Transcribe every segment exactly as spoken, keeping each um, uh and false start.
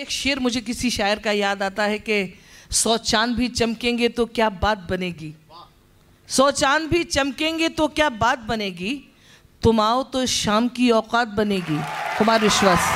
एक शेर मुझे किसी शायर का याद आता है कि सौ चांद भी चमकेंगे तो क्या बात बनेगी, सौ चांद भी चमकेंगे तो क्या बात बनेगी, तुम आओ तो शाम की औकात बनेगी। कुमार विश्वास।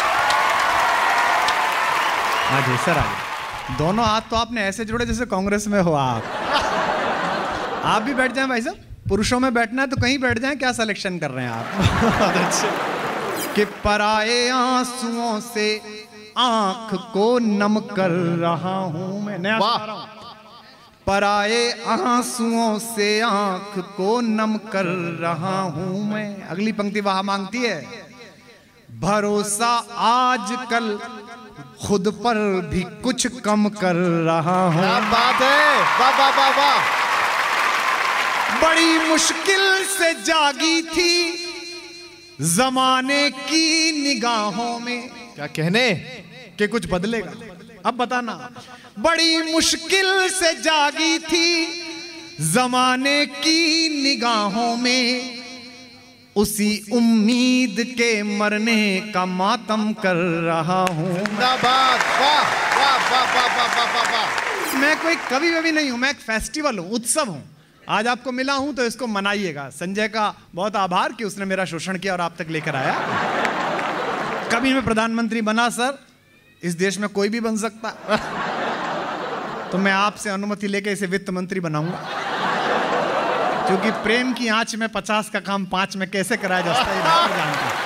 हाँ जी सर, आगे। दोनों हाथ तो आपने ऐसे जोड़े जैसे कांग्रेस में हो आप। आप भी बैठ जाएं भाई साहब, पुरुषों में बैठना है तो कहीं बैठ जाएं, क्या सिलेक्शन कर रहे हैं आप। अच्छे। कि पराए आंसुओं से आंख को नम कर रहा हूं मैं। नया सुना रहा हूं। पराए आंसुओं से आंख को नम कर रहा हूं मैं। अगली पंक्ति वहां मांगती है, भरोसा आजकल खुद पर भी कुछ कम कर रहा हूं। क्या बात है, वाह वाह वाह वाह। बड़ी मुश्किल से जागी थी जमाने की निगाहों में। क्या कहने कि कुछ बदलेगा, अब बताना। बड़ी मुश्किल से जागी थी जमाने की निगाहों में, उसी उम्मीद के मरने का मातम कर रहा हूं। जिंदाबाद, वाह वाह वाह वाह वाह वाह वाह। मैं कोई कवि ववि नहीं हूं, मैं एक फेस्टिवल हूं, उत्सव हूं। आज आपको मिला हूं तो इसको मनाइएगा। संजय का बहुत आभार कि उसने मेरा शोषण किया और आप तक लेकर आया। कभी मैं प्रधानमंत्री बना सर, इस देश में कोई भी बन सकता, तो मैं आपसे अनुमति लेके इसे वित्त मंत्री बनाऊंगा, क्योंकि प्रेम की आंच में पचास का काम पांच में कैसे कराया जा सकता है ये जानता हूं।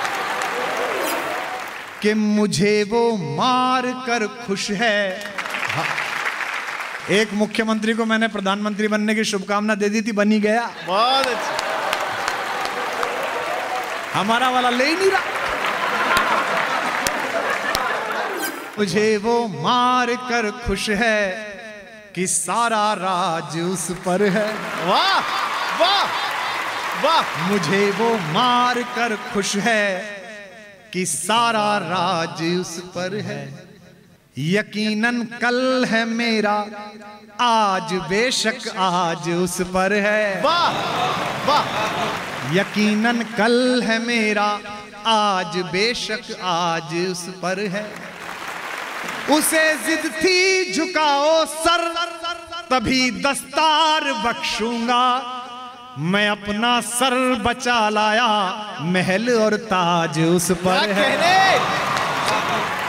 कि मुझे वो मार कर खुश है। एक मुख्यमंत्री को मैंने प्रधानमंत्री बनने की शुभकामना दे दी थी, बनी गया। बहुत अच्छा। हमारा वाला ले ही नहीं रहा। मुझे वो मार कर खुश है कि सारा राज उस पर है। वाह वाह वाह। मुझे वो मार कर खुश है कि सारा राज उस पर है। यकीनन कल है मेरा, आज बेशक आज उस पर है। वाह वाह। यकीनन कल है मेरा, आज बेशक आज उस पर है। उसे जिद थी झुकाओ सर, तभी दस्तार बख्शूंगा। मैं अपना सर बचा लाया, महल और ताज उस पर है।